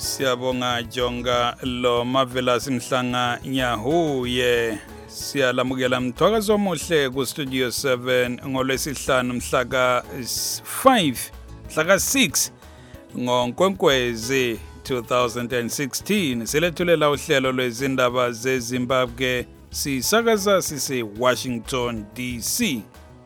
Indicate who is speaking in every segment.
Speaker 1: Siyabonga Jonga lo Marvelous Mhlanga Nyahuye. Siyalamukela mthwakazo omuhle ku Studio 7 ngolwesihlanu mhla ka 5 mhla ka 6 ngoNkwenkwezi 2016. Silethulela uhlelo lwezindaba zeZimbabwe sisakaza sise Washington DC.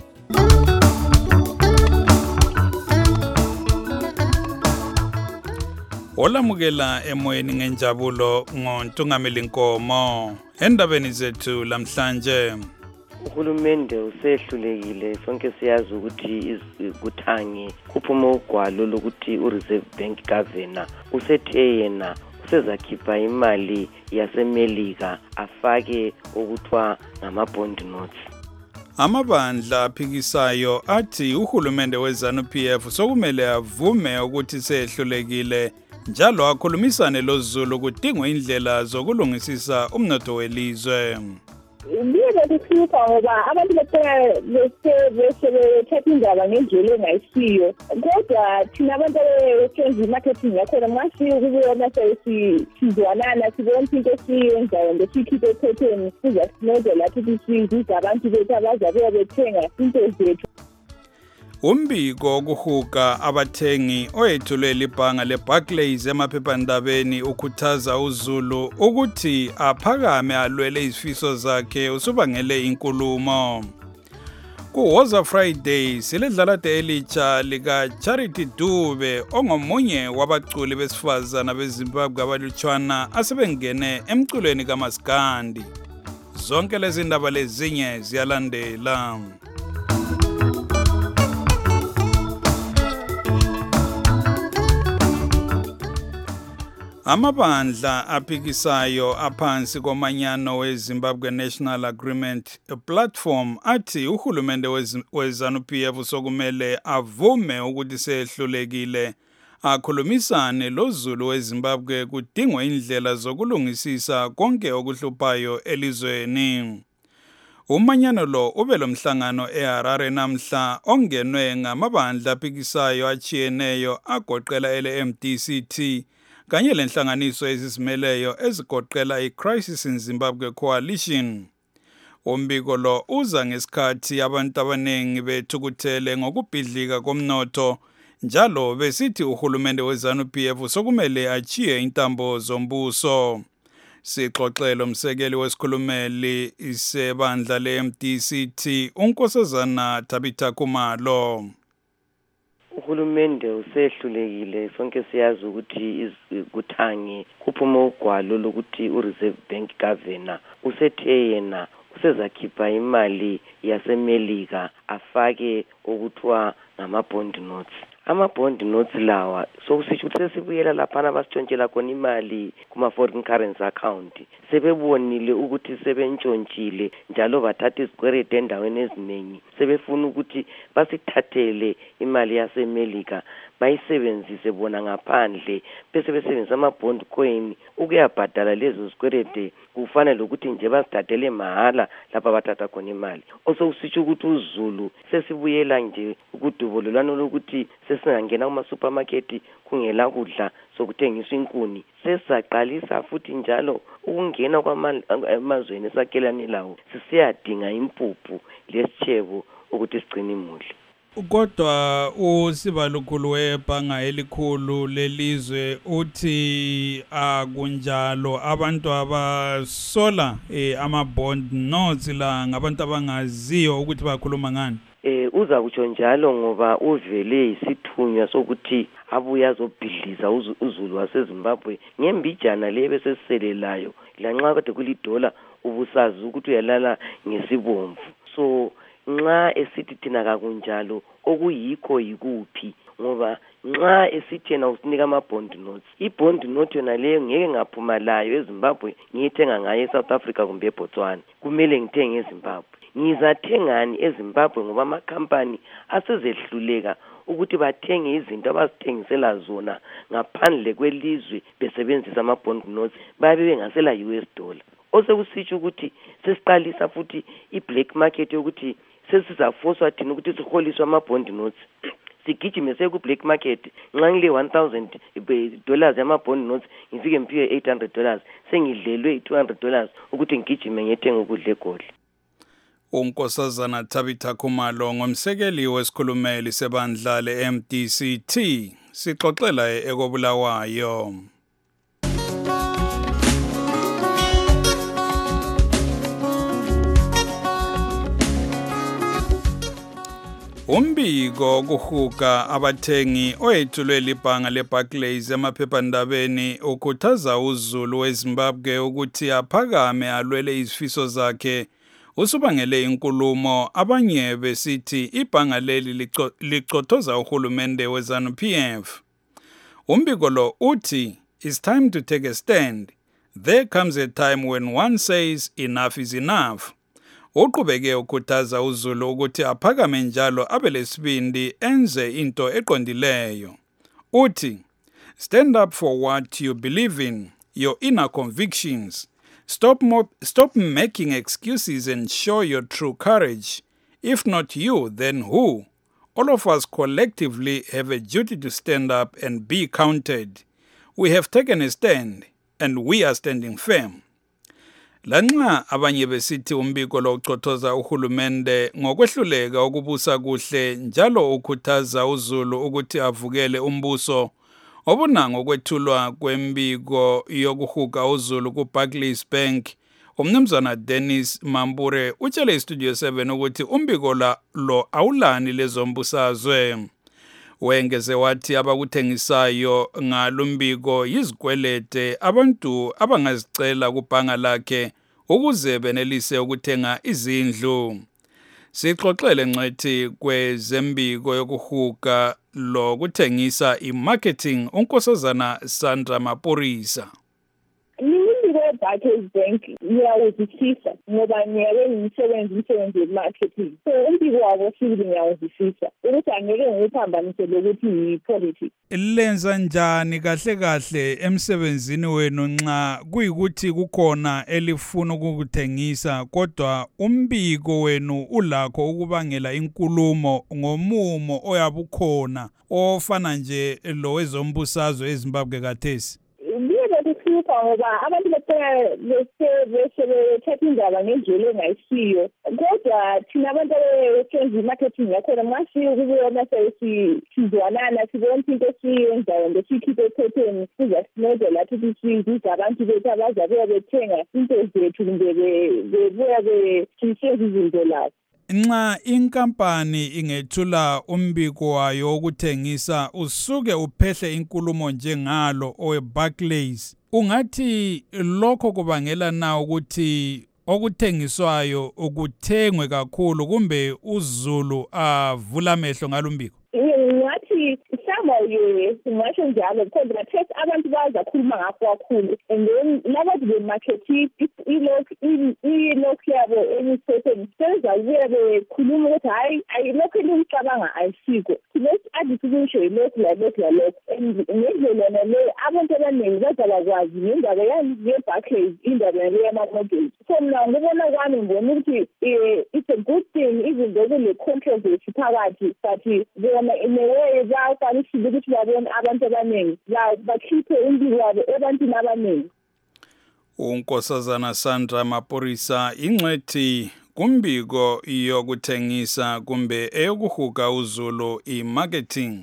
Speaker 1: Olamukela emoyeni ngenjabulo ngoNtungameli Nkomo. Endabeni zethu lamhlanje,
Speaker 2: uhulumende usehlulekile, sonke siyazi ukuthi kuthange kuphuma ugwalo lokuthi uReserve Bank Governor usethe yena usezakhipha imali yaseMelika afake okuthiwa ngama-bond notes.
Speaker 1: amabandla aphikisayo athi uhulumende weZANU-PF sokumele avume ukuthi sehlulekile njalo akhulumisane loZulu kudingwa indlela zokulungisisa umnotho welizwe.
Speaker 3: Liye kuhlupha ngoba abantu bethatha indaba ngendlela engayisiyo, kodwa thina abantu abenza i-marketing yakhona ngasiyo ukubona sizwanana sibona into esiyenzayo ngesikhiphe ephetheni sizasincedela ukuthi size abantu bethu abazabuya bethenga into zethu.
Speaker 1: Umbiko wokuhuga abathengi oyethulwe libhanga leBarclays emaphephandabeni ukhuthaza uZulu ukuthi aphakame alwele izifiso zakhe usubangele inkulumo. Kuwoza Friday siledlalade elitsha lika Charity Dube ongomunye wabaculi besifazana beZimbabwe abalutshwana asebengene emculweni kaMaskandi. Zonke lezi ndaba lezinye ziyalandela. Amabandla aphikisayo aphansi komanyano weZimbabwe National Agreement Platform athi uhulumende weZANU-PF sokumele avume ukuthi sehlulekile akhulumisane loZulu weZimbabwe kudingwa indlela zokulungisisa konke okuhluphayo elizweni. Umanyano lo ube lomhlangano eHarare namhla ongenwe ngamabandla aphikisayo achiyeneyo agoqela ele-MDCT kanye lenhlanganiso ezizimeleyo ezigoqela iCrisis in Zimbabwe Coalition. Umbiko lo uza ngesikhathi abantu abanengi bethukuthele ngokubhidlika komnotho njalo besithi uhulumende weZANU-PF sokumele achiye intambo zombuso. Sixoxelo umsekeli wesikhulumeli isebandla le-MDCT uNkosazana Tabitha Khumalo.
Speaker 2: Uhulumende usehlulekile, sonke siyazi ukuthi kuthange kuphuma ugwalo lokuthi uReserve Bank Governor usethe yena usezakhipha imali yaseMelika afake okuthiwa ngama-bond notes. Ama-bond notes lawa sokusitsho ukuthi sesibuyela laphana basitshontshela khona imali kuma-foreign currency account. Sebebonile ukuthi sebentshontshile njalo bathatha izikweleti endaweni eziningi. Sebefuna ukuthi basithathele imali yaseMelika bayisebenzise bona ngaphandle bese besebenzisa ama-bond coin ukuyabhadala lezo zikweleti kufanele ukuthi nje basithathele mahala lapha bathatha khona imali. Osokusitsho ukuthi uZulu sesibuyela nje ukudubolelwana lokuthi sesingangena kuma-supermarket kungela kudla sokuthengiswa inkuni. Sesaqalisa futhi njalo ukungena kwamazweni esakhelane lawo sisiyadinga impuphu lesitshebo ukuthi sigcine imuli.
Speaker 1: Kodwa usibalukhulu webhanga elikhulu lelizwe uthi akunjalo, abantu abasola ama-bond notes la ngabantu abangaziyo ukuthi bakhuluma ngani.
Speaker 2: Uza kutsho njalo ngoba uvele isithunywa sokuthi abuya azobhidliza uZulu waseZimbabwe ngembijana le besesiselelayo lanxa kade kulidola ubusazi ukuthi uyalala ngesibomvu. So nxa esithi thina kakunjalo okuyikho yikuphi ngoba nxa esithi yena usinika ama-bond notes, i-bond note yona leyo ngeke ngaphuma layo eZimbabwe ngiyithenga ngayo eSouth Africa kumbe eBotswana, kumele ngithenge eZimbabwe. Ngizathengani eZimbabwe ngoba amakhampani asezehluleka ukuthi bathenge izinto abazithengisela zona ngaphandle kwelizwe besebenzisa ama-bond notes babe bengasela US dollar. Osekusitsho ukuthi sesiqalisa futhi i-black market yokuthi sesizafoswa thina ukuthi siholiswe ama-bond notes. sigijime seku black market nxa ngile $1,000 yama bond notes ngifike ngiphiwe $800 sengidlelwe $200 ukuthi ngigijime ngiyethenga ukudla eGoli.
Speaker 1: uNkosazana Tabitha Khumalo ngomsekeli wesikhulumeli sebandla le-MDCT sixoxela eKobulawayo. Umbiko kuhuka abathengi oyethulwe libhanga leBarclays emaphephandabeni ukhuthaza uZulu weZimbabwe ukuthi aphakame alwele izifiso zakhe usubangele inkulumo abanye besithi ibhanga leli licothoza uhulumende weZANU-PF. Umbiko lo uthi it's time to take a stand. There comes a time when one says enough is enough. Uqhubeke ukhuthaza uZulu ukuthi aphakame njalo abelesibindi enze into eqondileyo. Uthi stand up for what you believe in, your inner convictions. Stop making excuses and show your true courage. If not you, then who? All of us collectively have a duty to stand up and be counted. We have taken a stand and we are standing firm. Lanxa abanye besithi umbiko lo ucothoza uhulumende ngokwehluleka ukubusa kuhle njalo ukhuthaza uZulu ukuthi avukele umbuso obunanga ukwethulwa kwembiko yokuhuka uZulu kuBarclays Bank. Umnumzana Dennis Mambure utshele iStudio 7 ukuthi umbiko lo awulani lezombusazwe. Wengeze wathi abakuthengisayo ngalumbiko yizikwelete abantu abangazicela kubhanga lakhe ukuze benelise ukuthenga izindlu. Sixoxele ngcwethi kwezembiko yokuhuka lo kuthengisa imarketing uNkosazana Sandra Maporisa.
Speaker 3: Barclays Bank ngiyawuzwisisa ngoba ngiyake ngisebenze marketing. So umbiko wabo sibili ngiyawuzwisisa ukuthi angeke ngiphambanise lokuthi yi-politics.
Speaker 1: Lenza njani kahle kahle emsebenzini wenu nxa kuyikuthi kukhona elifuna ukukuthengisa kodwa umbiko wenu ulakho ukubangela inkulumo ngomumo oyabukhona ofana nje lo wezombusazwe eZimbabwe kathesi?
Speaker 3: Ngoba abantu bethatha indaba ngendlela engayisiyo kodwa thina abantu abenza i-marketing yakhona masiyo ukubona sizwanana sibona into esiyenzayo ngesikhiphe ephepheni sizasinezela ukuthi size abantu bethu abazabuya bethenga into zethu kumbe bebuya sisenza izinto lapho.
Speaker 1: Nxa inkampani ingethula umbiko wayo wokuthengisa usuke uphehle inkulumo njengalo oweBarclays, ungathi lokho kubangela na ukuthi okuthengiswayo ukuthengwe kakhulu kumbe uZulu avula amehlo ngalumbiko?
Speaker 3: Ngathi singasho njalo because bathesi abantu bazakhuluma ngakho kakhulu and then laba bemarketing ilokhu yabo emisetheni sezabuye bekhuluma ukuthi hayi lokhu elimcabanga ayisikho let's add solution ilokhu lalokhu and ngendlela le abantu abaningi bazabakwazi ngendaba ye-Barclays indaba le yama-mortgage. So mina ngibona kwami ngibona ukuthi it's a good thing even though kule controversy phakathi but bona in a way bayakwanisile ukuthi babone abantu abaningi bakhiphe umbiko wabo ebantwini abaningi.
Speaker 1: uNkosazana Sandra Maporisa ingcwethi kumbiko yokuthengisa kumbe eyokuhuka uZulu i-marketing.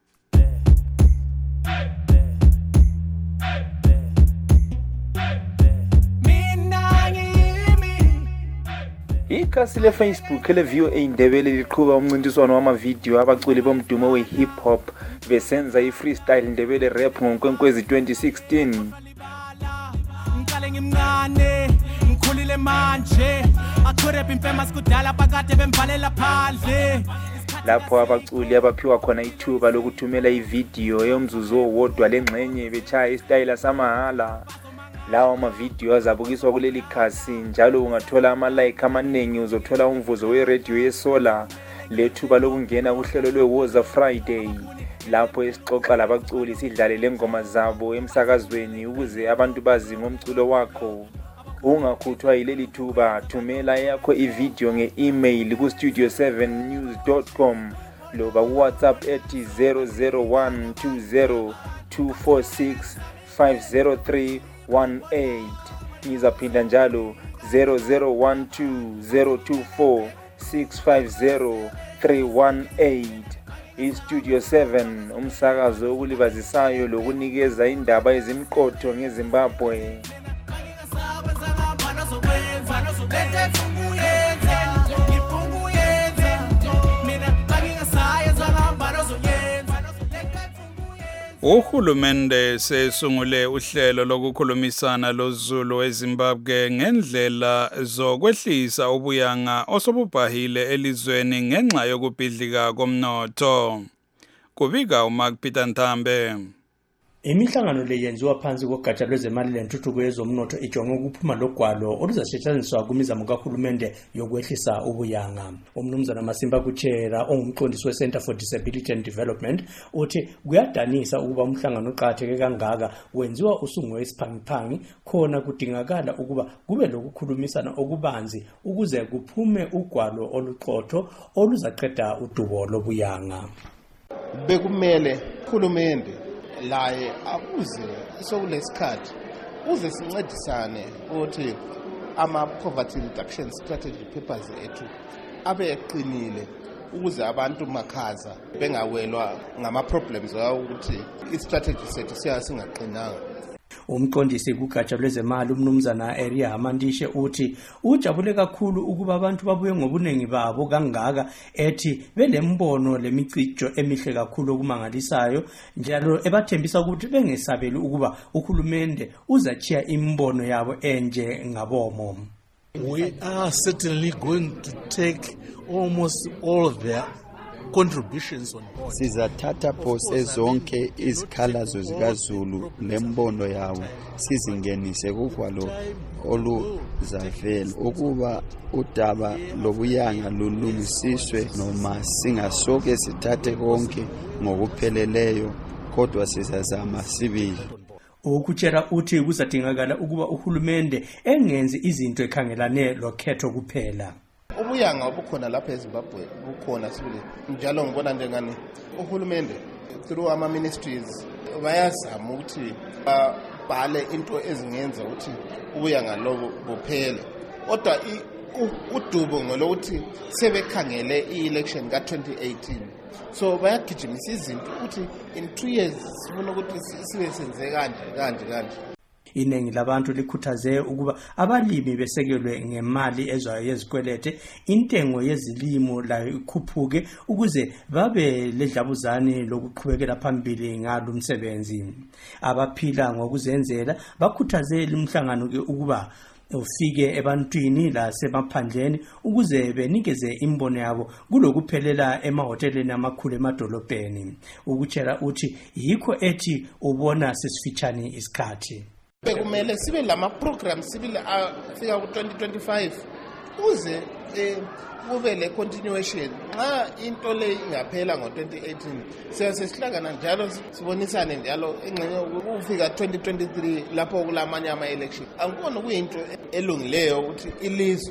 Speaker 4: Ikhasi leFacebook le-VOA Indebele liqhuba umncintiswano wamavidiyo abaculi bomdumo we-hip hop besenza i-freestyle Ndebele rap ngoNkwenkwezi 2016. Ngiqale ngimncane ngikhulile manje akurap infamous kudala bakade bemvalela phandle. Lapho abaculi abaphiwa khona ithuba lokuthumela ividiyo yomzuzu owodwa lengxenye bechaya istyle samahala. Lawa amavidiyo azabukiswa kuleli khasi njalo ungathola ama-like amaningi uzothola umvuzo we-radio yeSolar lethuba lokungena kuhlelo lweWoza Friday lapho esixoxa labaculi sidlale lengoma zabo emsakazweni ukuze abantu bazi ngomculo wakho. Ungakhuthwa yileli thuba, thumela yakho ividiyo nge-email ku studio7news.com loba WhatsApp ethi 0012024650318 ngizaphinda njalo 0012024650318 iStudio 7 umsakazo okulibazisayo lokunikeza indaba ezimqotho ngeZimbabwe.
Speaker 1: Uhulumende sesungule uhlelo lokukhulumisana loZulu eZimbabwe ngendlela zokwehlisa ubuyanga osobubhahile elizweni ngenxa yokubhidlika komnotho. Kubika uMark Peter Ntambe.
Speaker 5: Imihlangano le yenziwa phansi kogatsha lwezemali lentuthuko yezomnotho ijonge ukuphuma logwalo oluzasetshenziswa kumizamo kahulumende yokwehlisa ubuyanga. Umnumzana Masimba Kuchera ongumqondisi weCenter for Disability and Development uthi kuyadanisa ukuba umhlangano oqhatheke kangaka wenziwa usungwe isiphangiphangi khona kudingakala ukuba kube lokukhulumisana okubanzi ukuze kuphume ugwalo oluqotho oluzaqeda udubo lobuyanga.
Speaker 6: Bekumele uhulumende laye akuze sokulesikhathi uze sincedisane ukuthi ama-poverty reduction strategy papers ethu abe eqinile ukuze abantu makhaza bengawelwa ngama-problems ukuthi i-strategy sethu singaqinanga.
Speaker 5: Umqondisi kugatsha lwezemali umnumzana Area Hamandishe uthi ujabule kakhulu ukuba abantu babuye ngobuningi babo kangaka ethi belembono lemicijo emihle kakhulu okumangalisayo njalo ebathembisa ukuthi bengesabeli ukuba uhulumende uzachiya imbono yabo enje ngabomo.
Speaker 7: We are certainly going to take almost all of their contributions on board.
Speaker 8: Sizathatha phose zonke izikhalazo zikaZulu lembono yawo sizingenise kugwalo oluzavela ukuba udaba lobuyanga lulungisiswe noma singasoke sithathe konke ngokupheleleyo kodwa sizazama sibili.
Speaker 5: Ukutshela uthi kuzadingakala ukuba uhulumende engenzi izinto ekhangelane lokhetho kuphela.
Speaker 6: Ubuyanga obukhona lapha eZimbabwe bukhona sibili njalo ngibona njengani uhulumende through ama-ministries bayazama ukuthi babhale into ezingenza ukuthi ubuyanga lobo buphele kodwa udubo ngolokuthi sebekhangele i-election ka-2018 so bayagijimisa izinto ukuthi in 2 years sifuna ukuthi sibe senze kanje.
Speaker 5: Iningi labantu likhuthaze ukuba abalimi besekelwe ngemali ezwayo yezikwelete intengo yezilimo layo ikhuphuke ukuze babe ledlabuzane lokuqhubekela phambili ngalo umsebenzi. Abaphila ngokuzenzela bakhuthaze imhlangano ke ukuba ufike ebantwini lasemaphandleni ukuze benikeze imbono yabo kulokuphelela emahoteleni amakhulu emadolobheni. Ukutshela uthi yikho ethi ubona sesifitshane isikhathi.
Speaker 6: Bekumele sibe lama-programs sibili afika ku-2025 uze kube le continuation nxa into le ingaphela ngo-2018 sesihlangana njalo sibonisane njalo engxenye ukufika 2023 lapho kulamanye ama-election. Angibona kuyinto elungileyo ukuthi ilizwe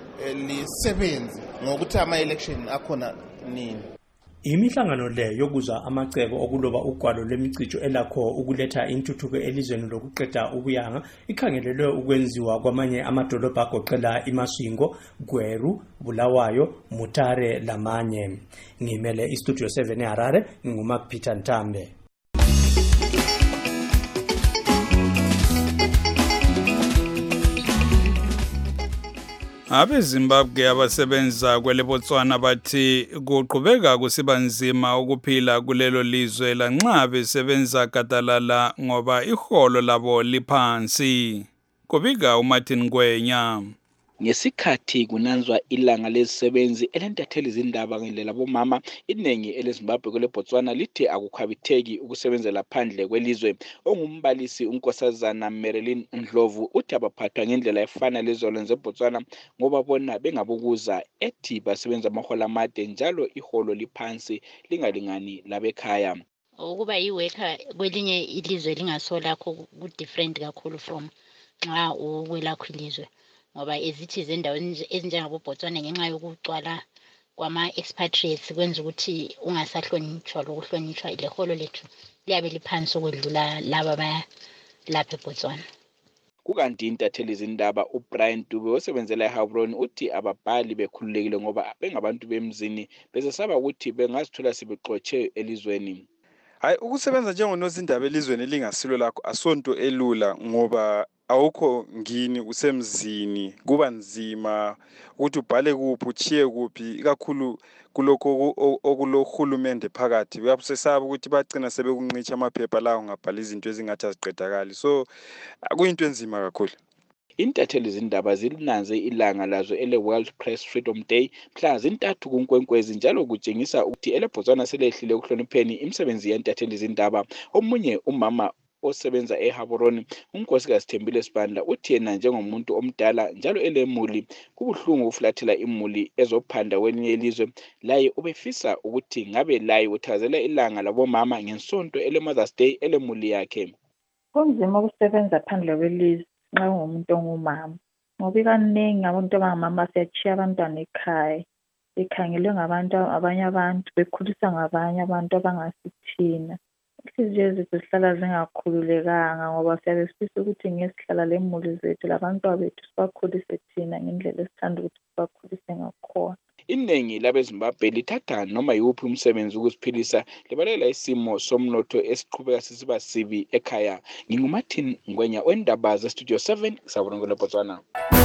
Speaker 6: lisebenze ngokuthi ama-election akhona nini.
Speaker 5: Imihlangano le yokuzwa amacebo okuloba ugwalo lemicijo elakho ukuletha intuthuko elizweni lokuqeda ubuyanga ikhangelelwe ukwenziwa kwamanye amadolobha agoqela iMasvingo, Gweru, Bulawayo, Mutare lamanye. Ngimele iStudio 7 eHarare nguMark Peter Ntambe.
Speaker 1: AbeZimbabwe abasebenza kweleBotswana bathi kuqhubeka kusiba nzima ukuphila kulelo lizwe lanxa besebenza gadalala ngoba iholo labo liphansi. Kubika uMartin Ngwenya.
Speaker 9: Ngesikhathi kunanzwa ilanga lezisebenzi elentatheli izindaba ngendlela bomama iningi eleZimbabwe kweleBotswana lithi akukhabitheki ukusebenzela phandle kwelizwe. Ongumbalisi uNkosazana Marilyn Ndlovu uthi abaphathwa ngendlela efana lezolo zeBotswana ngoba bona bengabukuza ethi basebenza amahola amade njalo iholo liphansi lingalingani labekhaya.
Speaker 10: Ukuba iworker kwelinye ilizwe lingasolakho ku different kakhulu from nxa ukwelakho ilizwe. Ngoba ezithi zendaweni ezinjengaboBotswana ngenxa yokucwala kwama-expatriates kwenza ukuthi ungasahlonitshwa lokuhlonitshwa ileholo lethu liyabe liphansi ukwedlula laba lapha eBotswana.
Speaker 9: Kukanti intatheli zindaba uBrian Dube osebenzela eHabron uthi ababhali bekhululekile ngoba bengabantu bemzini bezesaba ukuthi bengazithola sebexotshe elizweni.
Speaker 11: Hayi, ukusebenza njengonozindaba elizweni elingasilo lakho asonto elula ngoba awukho ngini usemzini, kuba nzima ukuthi ubhale kuphi uchiye kuphi kakhulu kuloko okulohulumende phakathi. Uyabusesaba ukuthi bagcina sebekunqicha amaphepha lawo ngabhala izinto ezingathi aziqedakali, so kuyinto enzima kakhulu.
Speaker 9: Intatheli zindaba zilinanze ilanga lazo ele-World Press Freedom Day mhla zintathu kuNkwenkwezi njalo kutshengisa ukuthi eleBotswana selehlile ukuhlonipheni imisebenzi yentatheli zindaba. Omunye umama osebenza eHabron unkosikazi Thembile Sibandla uthi yena njengomuntu omdala njalo elemuli kubuhlungu ukuflathela imuli ezophanda kwelinye ilizwe, laye ubefisa ukuthi ngabe laye uthazela ilanga labomama ngensonto ele-Mother's Day elemuli yakhe.
Speaker 12: Kunzima ukusebenza phandle kwelizwe nxa ungumuntu ongumama ngoba kaningi abantu abangamama siyachiya abantwana ekhaya bekhangelwe ngabantu abanye abantu bekhuliswa ngabanye abantu abangasithina. Inhliziyo zethu zihlala zingakhululekanga ngoba siyabe sifisa ukuthi ngesihlala lemuli zethu labantwana bethu sibakhulise thina ngendlela esithanda ukuthi sibakhulise ngakhona.
Speaker 9: Iningi labeZimbabwe lithatha noma yiwuphi umsebenzi ukuziphilisa libalela isimo somnotho esiqhubeka sisiba sibi ekhaya. NginguMartin Ngwenya wendaba zeStudio 7 sabongo leBotswana.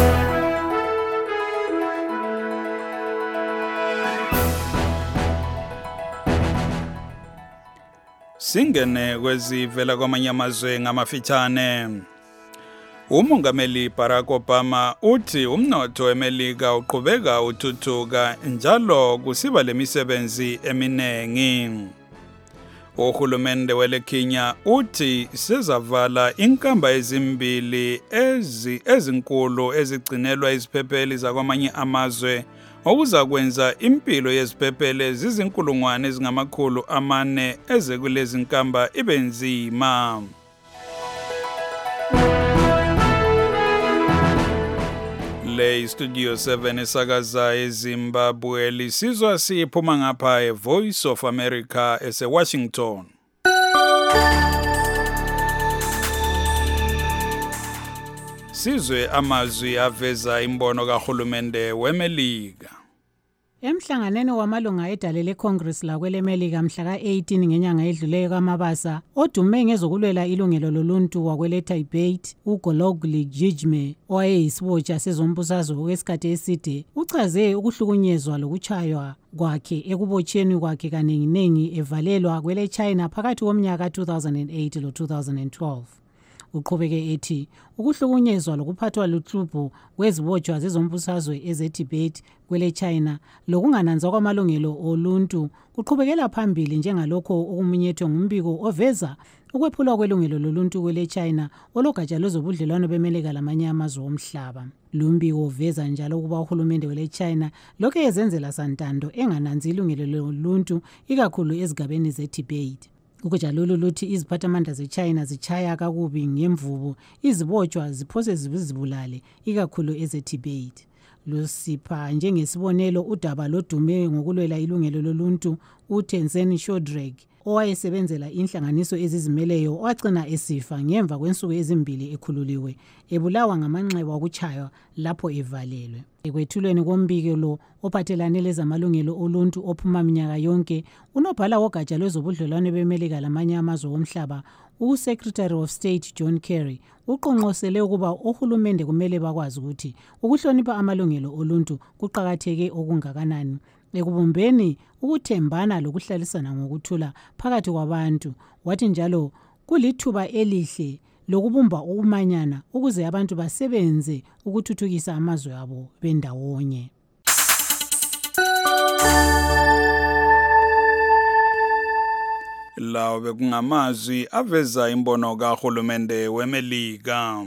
Speaker 1: Singene kwezivela kwamanye amazwe ngamafitshane. Umongameli Barack Obama uthi umnotho weMelika uqhubeka uthuthuka njalo kusiba lemisebenzi eminengi. Uhulumende weleKenya uthi sezavala inkamba ezimbili ezinkulu ezigcinelwa iziphepheli zakwamanye amazwe okuzakwenza impilo yeziphepheli zizinkulungwane ezingamakhulu 4 ezekulezi nkamba ibe nzima. Le Studio 7 esakaza eZimbabwe lisizwa siphuma ngapha eVoice of America eseWashington. Sizwe amazwi aveza imbono kahulumende weMelika.
Speaker 13: Emhlanganweni wamalunga edale leCongress lakweleMelika mhla ka-18 ngenyanga edluleyo kaMabasa, odume ngezokulwela ilungelo loluntu wakweleTibet, uGologly Jijme, owayeyisibotsha sezombusazwe okwesikhathi eside, uchaze ukuhlukunyezwa lokuchaywa kwakhe ekubotsheni kwakhe kanenginengi evalelwa kweleChina phakathi komnyaka 2008 lo-2012. Uqhubeke ethi ukuhlukunyezwa lokuphathwa luhlupho kwezibotshwa zezombusazwe ezeTibet kweleChina lokungananzwa kwamalungelo oluntu kuqhubekela phambili njengalokho okumunyethwe ngumbiko oveza ukwephulwa kwelungelo loluntu kweleChina ologatsha lwezobudlelwano beMelika lamanye amazwe omhlaba. Lumbiko uveza njalo ukuba uhulumende weleChina lokho ezenzela santando engananzi ilungelo loluntu ikakhulu ezigabeni zeTibet. Ukujalulu luthi iziphathamandla zeChina zichaya kakubi ngemvubu izibotshwa ziphose zibulale ikakhulu ezeTibet. Lusipha njengesibonelo udaba lodume ngokulwela ilungelo loluntu uTenzin Shodrek owayesebenzela inhlanganiso ezizimeleyo owagcina esifa ngemva kwensuku ezimbili ekhululiwe ebulawa ngamanxeba okuchaywa lapho evalelwe. Ekwethulweni kombiko lo ophathelane lezamalungelo oluntu ophuma minyaka yonke, unobhala wogatsha lwezobudlelwano beMelika lamanye amazwe omhlaba, uSecretary of State John Kerry uqonqosele ukuba ohulumende kumele bakwazi ukuthi ukuhlonipha amalungelo oluntu kuqakatheke okungakanani ekubumbeni ukuthembana lokuhlalisana ngokuthula phakathi kwabantu. Wathi njalo kulithuba elihle lokubumba ukumanyana ukuze abantu basebenze ukuthuthukisa amazwe abo bendawonye.
Speaker 1: Lawo bekungamazwi aveza imbono kahulumende weMelika.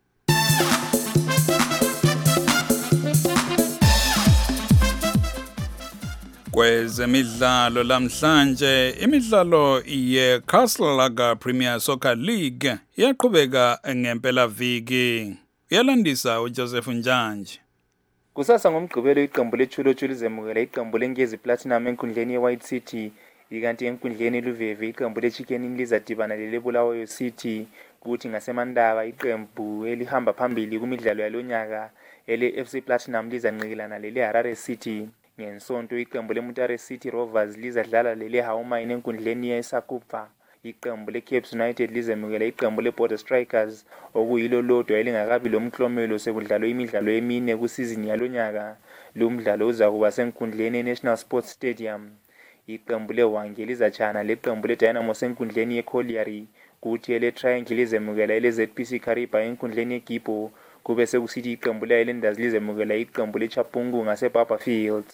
Speaker 1: Kwezemidlalo lamhlanje, imidlalo yeCastle Lager Premier Soccer League yaqhubeka ngempela viki. Uyalandisa uJoseph Njanje.
Speaker 4: Kusasa ngomgqibelo iqembu leChuluchu lizemukela iqembu leNkezi Platinum enkundleni yeWhite City, ikanti enkundleni eLuveve iqembu leChicken lizadibana leleBulawayo City. Kuthi ngaseMandaba iqembu elihamba phambili kumidlalo yalonyaka ele-FC Platinum lizanqikilana leleHarare City. Ngensonto iqembu leMutare City Rovers lizadlala leleHaumine enkundleni yeSakupha. Iqembu leCapes United lizemukela iqembu leBorder Strikers okuyilo lodwa elingakabi lomklomelo sekudlalwa imidlalo emine kusizini yalonyaka. Lo mdlalo uzakuba senkundleni yeNational Sports Stadium. Iqembu leWange lizachana leqembu leDynamo senkundleni yeColliery. Kuthi eleTriangle lizemukela eleZPC Kariba enkundleni yeGibo. Kube sekusithi iqembu leHighlanders lizemukela iqembu leChapungu ngaseBaba Field.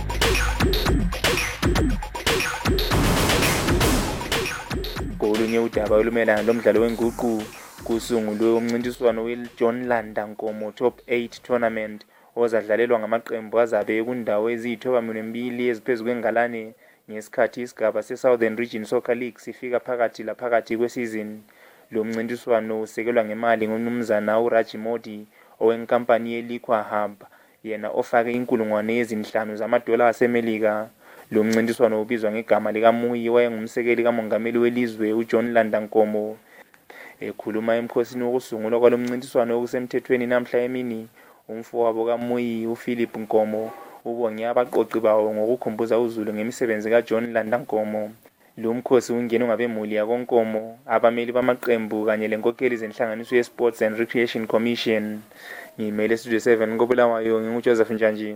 Speaker 4: Kolunye udaba olumelana lomdlalo wenguqu kusungulwe umncintiswano weJohn Landa Nkomo Top 8 Tournament ozadlalelwa ngamaqembu azabe kundawo eziyithoba-2 eziphezu kwengalane ngesikhathi isigaba se-Southern Region Soccer League sifika phakathi kwesizini. Lo mncintiswano usekelwa ngemali ngumnumzana uRaji Modi owenkampani yeLiqua Hub, yena ofake $5,000 asemelika. Lo mncintiswano ubizwa ngegama likaMuyi wayengumsekeli kamongameli welizwe uJohn Landa Nkomo. Ekhuluma emkhosini wokusungulwa kwalo mncintiswano okusemthethweni namhla emini, umfowabo kaMuyi uPhilip Nkomo ubonge abaqoqi bawo ngokukhumbuza uZulu ngemisebenzi kaJohn Landa Nkomo. Lo mkhosi ungene ngabemuli yakoNkomo, abameli bamaqembu kanye lenkokheli zenhlanganiso yeSports and Recreation Commission. Ngimele Studio 7 koBulawayo nginguJoseph Njanji.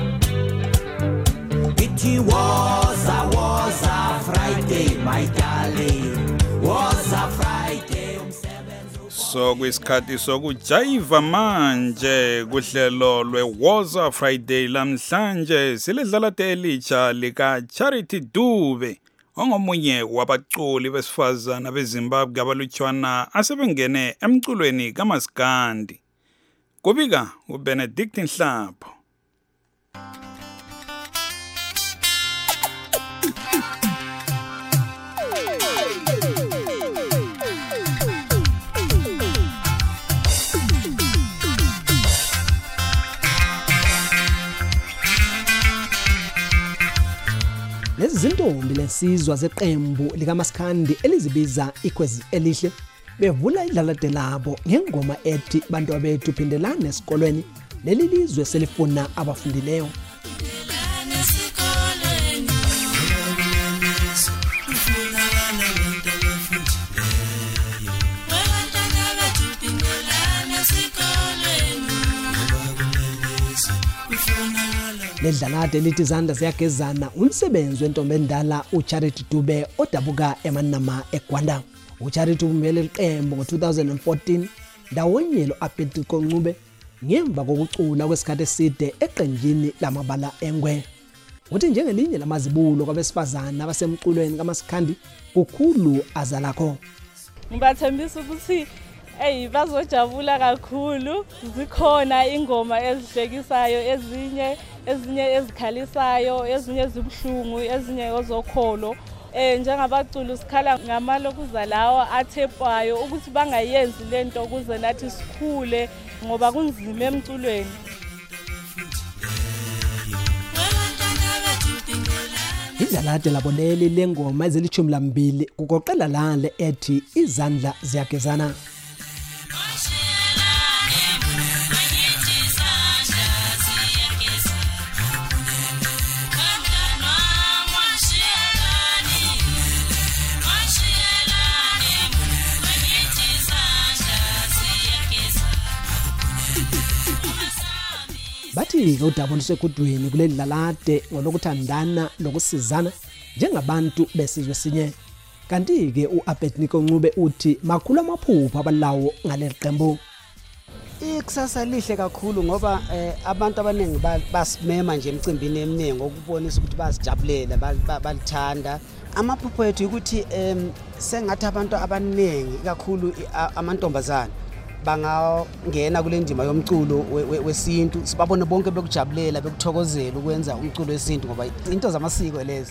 Speaker 14: It was a Friday, my darling. Was a Friday.
Speaker 1: So kwisikhathi sokujayiva manje kuhlelo lweWoza Friday lamhlanje siledlala elitsha lika Charity Dube ongomunye wabaculi besifazana beZimbabwe abalutshwana asebengene emculweni kaMaskandi. Kubika uBenedict Nhlapho.
Speaker 15: Lezi zintombi lesizwa zeqembu likaMaskandi elizibiza Ikhwezi Elihle bevula idlalade labo ngengoma ethi bantu bethu phindelana esikolweni, leli lizwe selifuna abafundileyo. Ledlalade lithi izandla ziyagezana umsebenzi wentombi endala uCharity Dube odabuka eManama eGwanda. uCharity ubumele iqembu ngo-2014 ndawonye lo-Apetico Ncube ngemva kokucula kwesikhathi eside eqenjini lamabala engwe. Uthi njengelinye lamazibulo kwabesifazana abasemculweni kaMaskandi kukhulu azalakho.
Speaker 16: Ngibathembisa ukuthi bazojabula kakhulu. Zikhona ingoma ezihlekisayo, ezinye ezikhalisayo, ezinye ezibuhlungu, ezinye ezokholo. Njengabaculi sikhala ngamalokuza lawa athephayo ukuthi bangayenzi lento ukuze nathi sikhule ngoba kunzima emculweni.
Speaker 15: Idlalade laboneli lengoma ezili12 kugoqela lale ethi izandla ziyagezana. Bathi udaba olusekudweni kuleli dlalade ngolokuthandana lokusizana njengabantu besizwe sinye. Kanti ke uApetico Ncube uthi makhulu amaphupho abalawo ngaleli qembu.
Speaker 17: Ikusasa lihle kakhulu ngoba abantu abaningi basimema nje emcimbini eminingi ukubonisa ukuthi bazijabulela balithanda. Amaphupho ethu ukuthi sengathi abantu abaningi kakhulu amantombazana bangangena kule ndima yomculo wesintu, sibabone bonke bekujabulela bekuthokozela ukwenza umculo wesintu ngoba into zamasiko lezi.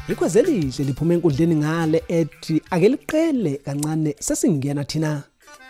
Speaker 15: ikwezelihle liphuma enkundleni ngale ethi ake liqele kancane sesingena thina.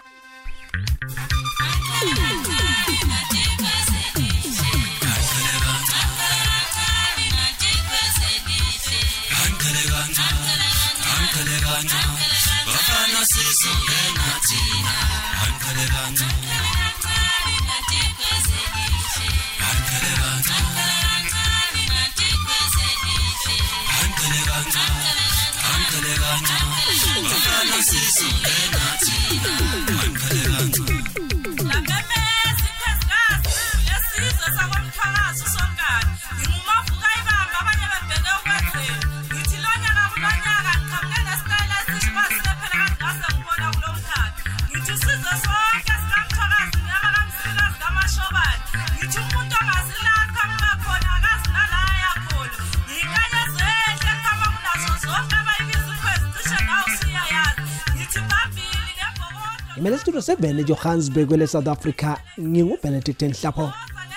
Speaker 15: Imele studio 7 eJohannesburg kwele South Africa nginguBenedict Nhlapho.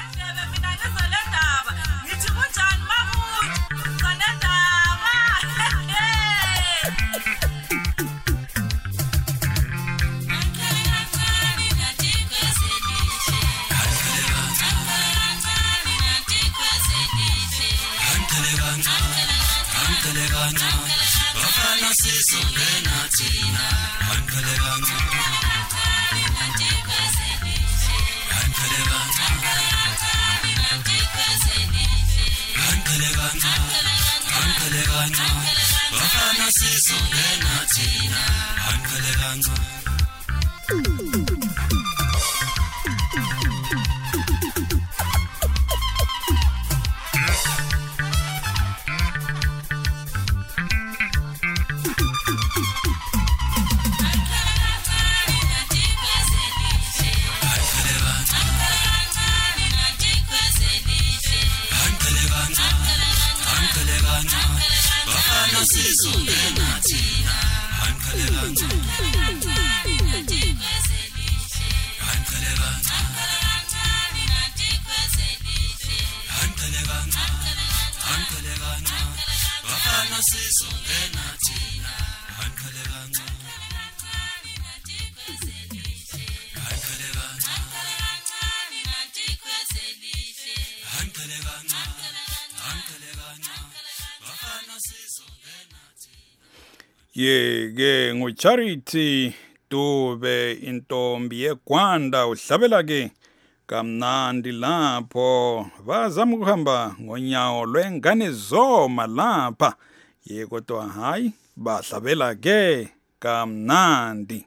Speaker 1: Yeke nguCharity Dube intombi yeGwanda uhlabela ke kamnandi lapho bazama ukuhamba ngonyawo lwengane zoma lapha kodwa hayi bahlabela ke kamnandi.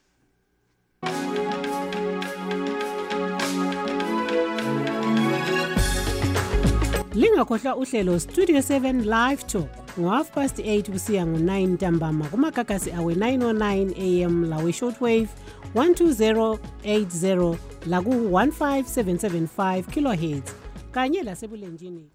Speaker 13: Lingakhohlwa uhlelo Studio 7 Live Talk ngo8:30 kusiya ngo9 ntambama kumagagasi awe 909 AM lawe shortwave 12080 la ku 15775 kHz kanye lasebulenjini.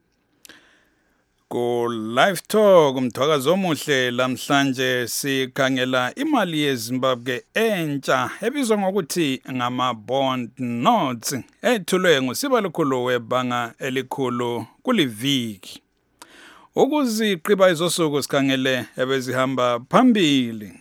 Speaker 1: Ku Live Talk umthwakazo omuhle lamhlanje sikhangela imali yeZimbabwe entsha ebizwa ngokuthi ngama bond notes ethulwe nguSibalukhulu webanga elikhulu kuliviki. Ukuziqiba izosuku sikhangele ebezihamba phambili.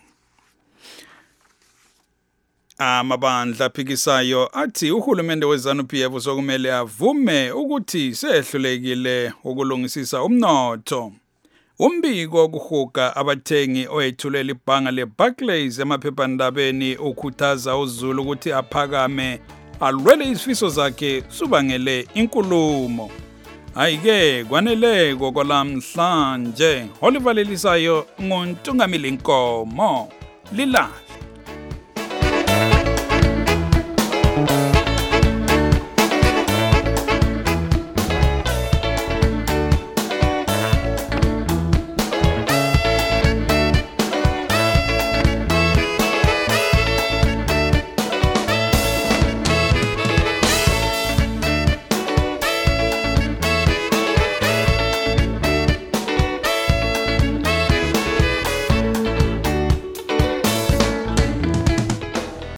Speaker 1: Amabandla aphikisayo athi uhulumende weZANU-PF sokumele avume ukuthi sehlulekile ukulungisisa umnotho. Umbiko okuhuga abathengi oyethulela ibhanga leBarclays emaphephandabeni ukhuthaza uZulu ukuthi aphakame alwele isifiso zakhe subangele inkulumo. Ayike kwanele kolamhlanje Oliver Lelisayo nguntungamili Nkomo lila